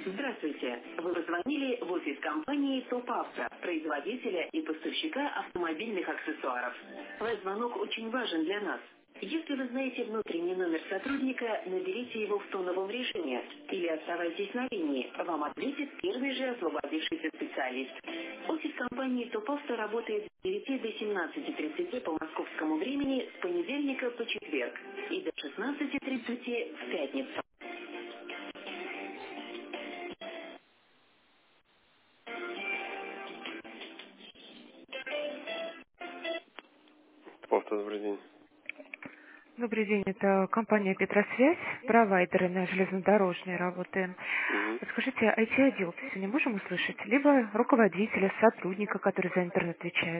Здравствуйте. Вы позвонили в офис компании ТОП-АВТО, производителя и поставщика автомобильных аксессуаров. Ваш звонок очень важен для нас. Если вы знаете внутренний номер сотрудника, наберите его в тоновом режиме или оставайтесь на линии. Вам ответит первый же освободившийся специалист. Офис компании ТОП-АВТО работает с 9 до 17:30 по московскому времени с понедельника по четверг и до 16:30 в пятницу. Повтор, добрый день. Добрый день, это компания «Петросвязь», провайдеры на железнодорожной работаем. Мгм. Подскажите, IT-отдел сегодня можем услышать? Либо руководителя, сотрудника, который за интернет отвечает?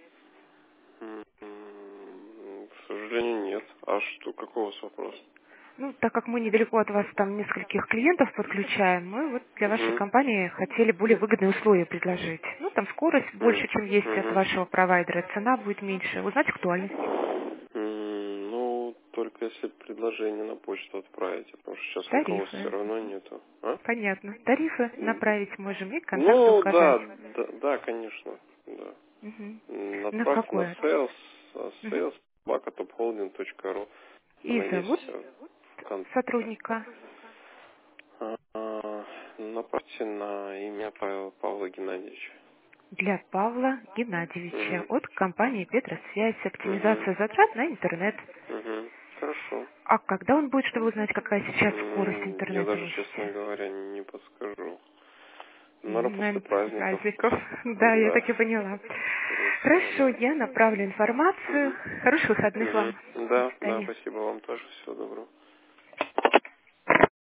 К сожалению, нет. А что, какой у вас вопрос? Ну, так как мы недалеко от вас там нескольких клиентов подключаем, мы вот для вашей Угу. компании хотели более выгодные условия предложить. Ну, там скорость больше, чем есть от Угу. вашего провайдера, цена будет меньше. Узнать актуальность. Ну, только если предложение на почту отправите, потому что сейчас руководства все Тарифы. равно нету. А? Понятно. Тарифы направить можем и контакты Ну, указать. да, конечно. Да. Мгм. На Отправьте на какое? Мгм. sales@topholding.ru. Там И зовут есть контакт. сотрудника Направьте на имя Павла Геннадьевича. для Павла Геннадьевича Угу. от компании «Петросвязь». Угу. Оптимизация затрат на интернет. Угу. Хорошо. А когда он будет, чтобы узнать, какая сейчас скорость Я интернета в даже, честно офисе? говоря, не подскажу. Наверное, после Наверное, после праздников. праздников. Да, я Да, так и поняла. скорее всего, Хорошо, да. я направлю информацию. Угу. Хороших выходных вам. Угу. До Да, свидания. спасибо вам тоже. Всего доброго.